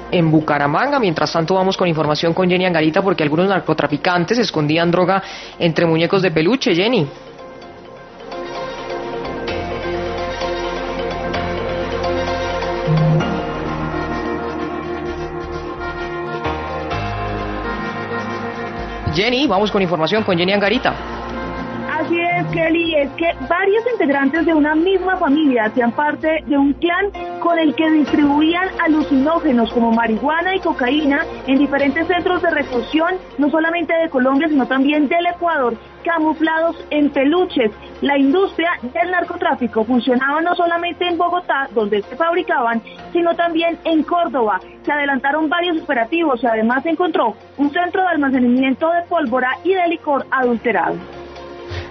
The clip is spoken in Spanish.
en Bucaramanga. Mientras tanto vamos con información con Jenny Angarita porque algunos narcotraficantes escondían droga entre muñecos de peluche. Jenny. Jenny, vamos con información con Jenny Angarita. Así es, Kelly, es que varios integrantes de una misma familia hacían parte de un clan con el que distribuían alucinógenos como marihuana y cocaína en diferentes centros de reclusión, no solamente de Colombia, sino también del Ecuador, camuflados en peluches. La industria del narcotráfico funcionaba no solamente en Bogotá, donde se fabricaban, sino también en Córdoba. Se adelantaron varios operativos y además se encontró un centro de almacenamiento de pólvora y de licor adulterado.